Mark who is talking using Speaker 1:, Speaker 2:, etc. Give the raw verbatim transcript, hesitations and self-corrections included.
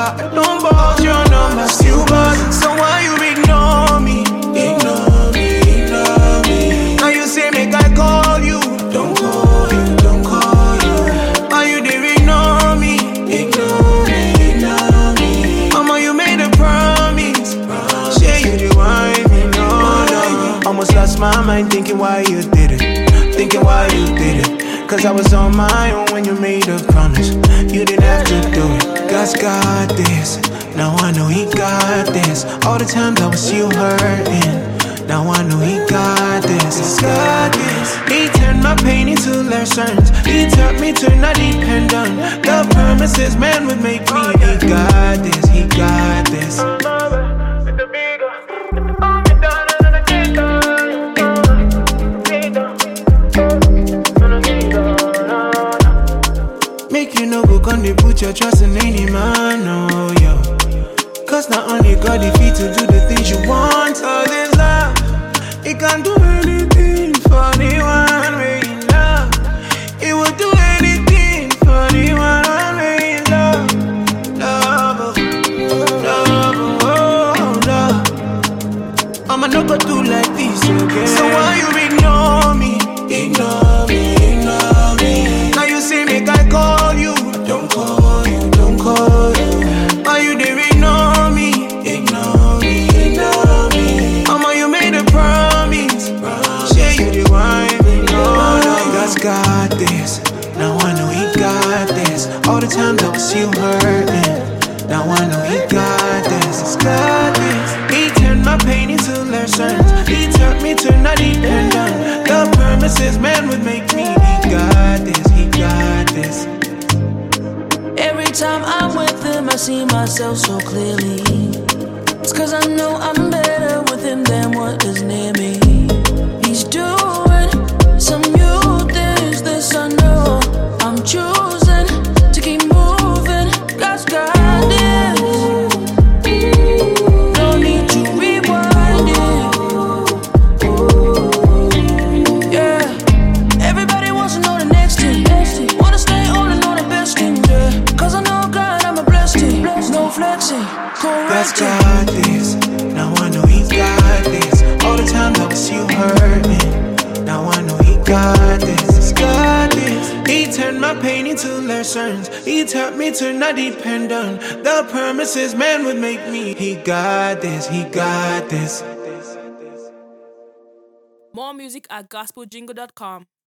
Speaker 1: I don't bought your number, still buzz. So why you ignore me? Ignore me, ignore me. Now you say make I call you. Don't call you, don't call you. Why you did ignore me? Ignore me, ignore me. Mama, you made a promise. Say you did want me, no, no. Almost lost my mind thinking why you did it. Thinking why you did it. Cause I was on my own when you made a promise. You didn't have to do it. God's got this. Now I know he got this. All the times I was you hurting. Now I know he got this. He's got this. He turned my pain into lessons. He taught me to not depend on the promises man would make me. He got this. He got this. Make you no go gonna put your trust in any man, no, yo. Cause not only God if he to do the things you want. All this love, he can do anything for the one way in love. He would do anything for the one way in love. Love, love, oh, love. I'ma not go do like this again. So why you ignore me? Ignore me, ignore me. Now you say make I call you. Don't call you, don't call you. Why you did ignore me? Ignore me, ignore me. Mama, you made a promise. Say you did want me, no, no. God's got this. Now I know he got this. All the times I was you hurting. Now I know he got this. He's got this. He turned my pain into lessons. He taught me to not depend on the promises man would make me. He got this, he got this.
Speaker 2: Every time I'm with him, I see myself so clearly. It's cause I know I'm better with him than what is near me. He's doing some new things, this I know. I'm choosing to keep moving. God's got this. No need to rewind it. Yeah. Everybody wants to know the next thing. Wanna stay on and know the best thing, yeah. Cause I know God, I'm a blessed thing. No flexing,
Speaker 1: God's
Speaker 2: correct.
Speaker 1: got this. Now I know he got this. All the times I was you hurting. Now I know he got this. He's got this. He turned my pain into lessons. He taught me to not depend on the promises man would make me. He got this. He got this.
Speaker 3: More music at gospel jingle dot com.